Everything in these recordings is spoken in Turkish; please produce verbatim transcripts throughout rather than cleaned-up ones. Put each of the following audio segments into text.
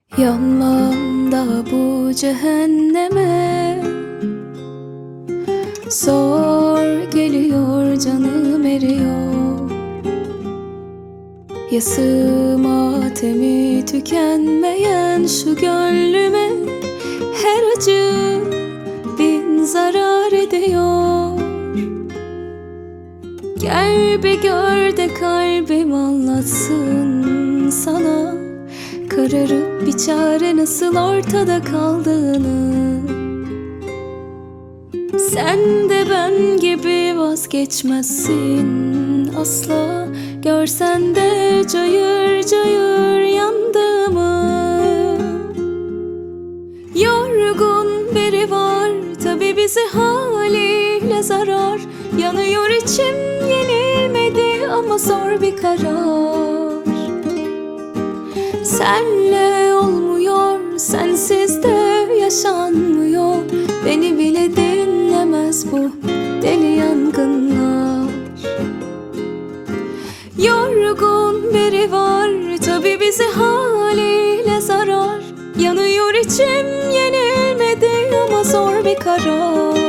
Yanmam da bu cehenneme. Zor geliyor, canım eriyor. Yası matemi tükenmeyen şu gönlüme her acı bin zarar ediyor. Gel bir gör de kalbim anlatsın sana, kararıp bir çare nasıl ortada kaldığını. Sen de ben gibi vazgeçmezsin asla, görsen de cayır cayır yandığımı. Yorgun biri var tabi bizi haliyle zarar, yanıyor içim yenilmedi ama zor bir karar. Senle olmuyor, sensiz de yaşanmıyor. Beni bile dinlemez bu deli yangınlar. Yorgun biri var tabi bizi haliyle zarar, yanıyor içim yenilmedi ama zor bir karar.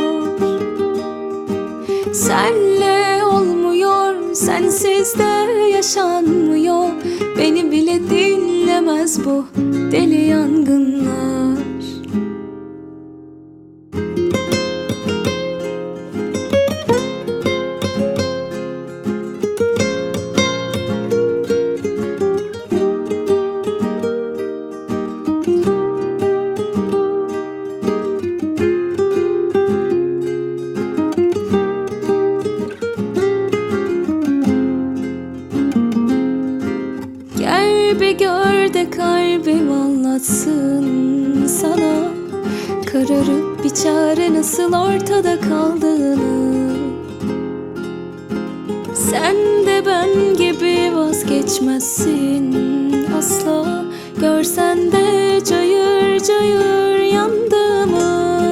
Senle olmuyor, sensiz de yaşanmıyor. Beni bile dinlemez bu deli yangınlar. Gel bir gör de kalbim anlatsın sana, kararıp bir çare nasıl ortada kaldığını. Sen de ben gibi vazgeçmezsin asla, görsen de cayır cayır yandığımı.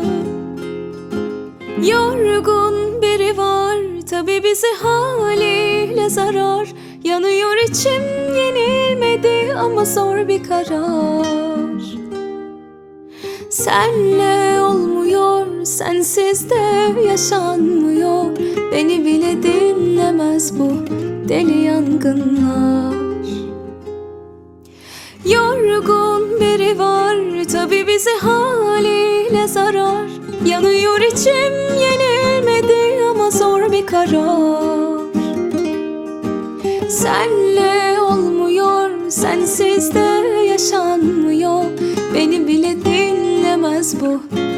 Yorgun biri var tabi bizi haliyle zarar, yanıyor içim yenilmedi ama zor bir karar. Senle olmuyor, sensiz de yaşanmıyor. Beni bile dinlemez bu deli yangınlar. Yorgun biri var tabi bizi haliyle zarar, yanıyor içim yenilmedi ama zor bir karar. Senle olmuyor, sensiz de yaşanmıyor. Beni bile dinlemez bu